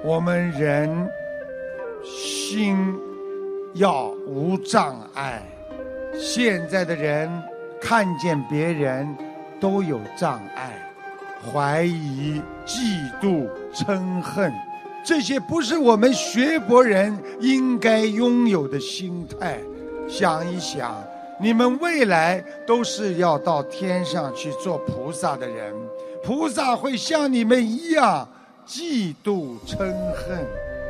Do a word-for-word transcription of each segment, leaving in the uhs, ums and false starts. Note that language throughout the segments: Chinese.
我们人心要无障碍。现在的人看见别人都有障碍，怀疑、嫉妒、嗔恨，这些不是我们学佛人应该拥有的心态。想一想，你们未来都是要到天上去做菩萨的人，菩萨会像你们一样嫉妒嗔恨，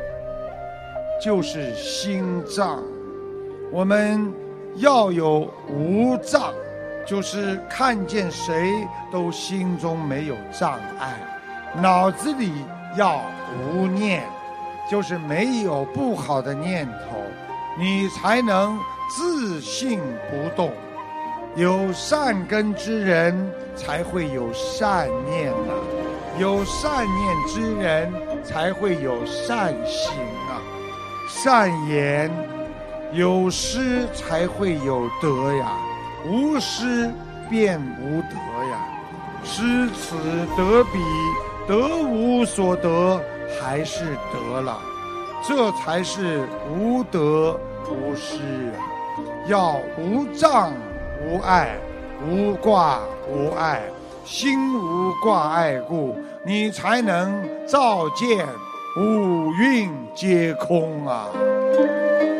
就是心障。我们要有无障，就是看见谁都心中没有障碍，脑子里要无念，就是没有不好的念头，你才能自信不动。有善根之人才会有善念呐、啊，有善念之人才会有善行啊。善言有失才会有得呀，无失便无得呀。失此得彼，得无所得，还是得了，这才是无得无失啊。要无障无碍，无挂无碍，心无挂碍故，你才能照见五蕴皆空啊。